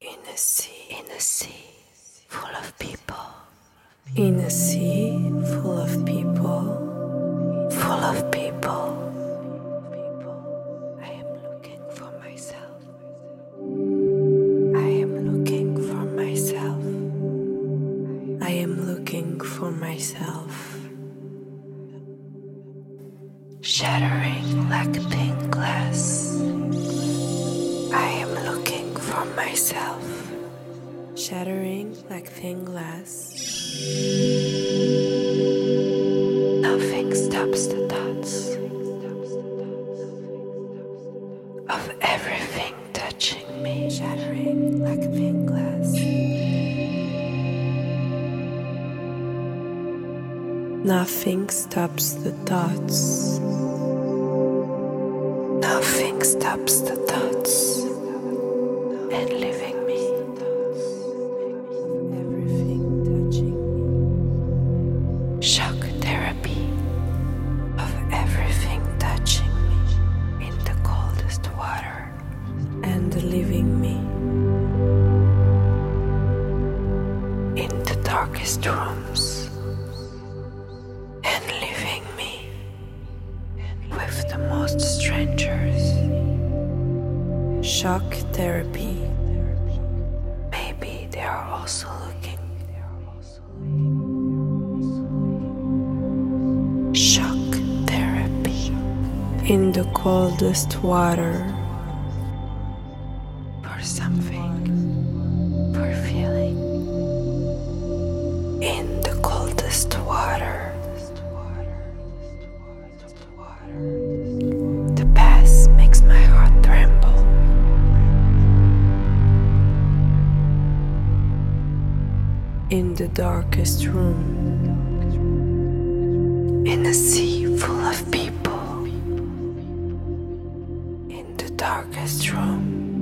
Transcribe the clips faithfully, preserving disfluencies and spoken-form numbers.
In a sea, in a sea full of people. In a sea full of people. Full of people. I am looking for myself. I am looking for myself. I am looking for myself. Shattering like thin glass. I am looking for myself. Shattering like thin glass. Nothing stops the thoughts of everything touching me. Shattering like thin glass. Nothing stops the thoughts. Nothing stops the thoughts and leaving me. Everything touching me. Shock therapy of everything touching me in the coldest water and leaving me in the darkest rooms and leaving me with the most strangers. Shock therapy. Maybe they are also looking. Shock therapy in the coldest water for something, for feeling in the coldest water. The past makes my heart tremble. In the darkest room, in a sea full of people, in the darkest room,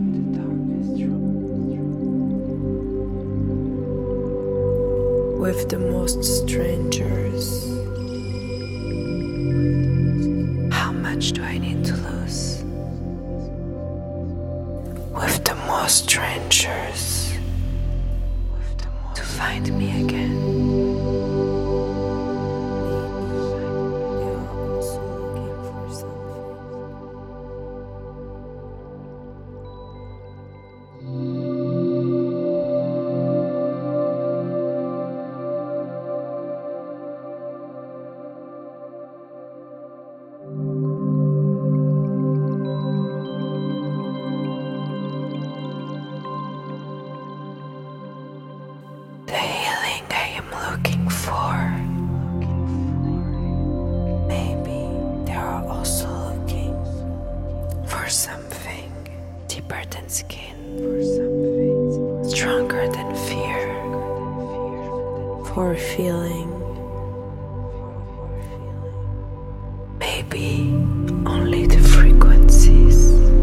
with the most strangers. How much do I need to lose? With the most strangers to find me again. They are also looking for something. The healing I am looking for. Maybe they are also looking for something deeper than skin, for something stronger than fear, for feeling. Maybe only the frequencies.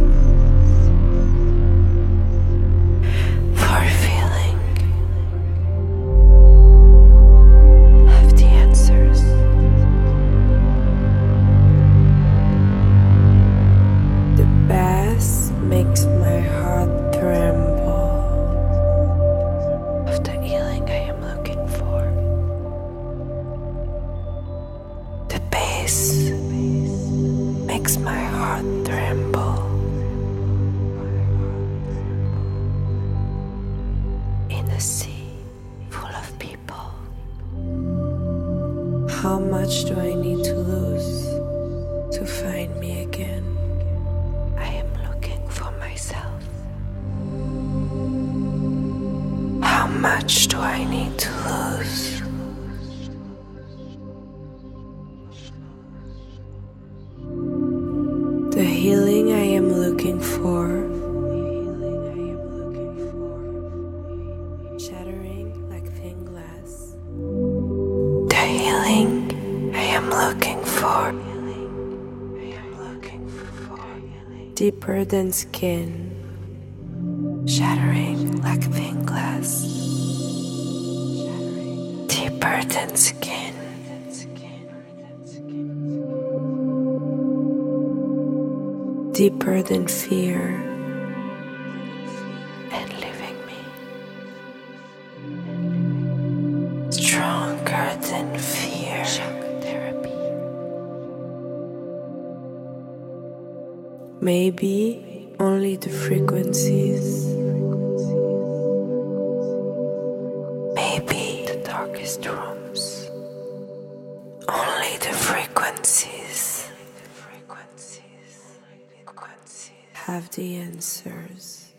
For feeling. Have the answers. The bass makes my heart tremble of the healing I am looking for. The bass makes my heart tremble. In a sea full of people. How much do I need to lose to find me again? I am looking for myself. How much do I need to lose? The healing I am looking for. Shattering like thin glass. The healing I am looking for. Deeper than skin. Shattering like thin glass. Deeper than skin. Deeper than fear. And leaving me than fear. Shock therapy. Maybe only the frequencies. Maybe the darkest rooms. Only the frequencies have the answers.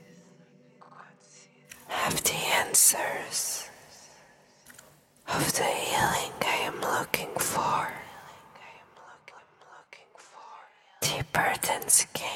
Have the answers of the healing I am looking for. Deeper than skin.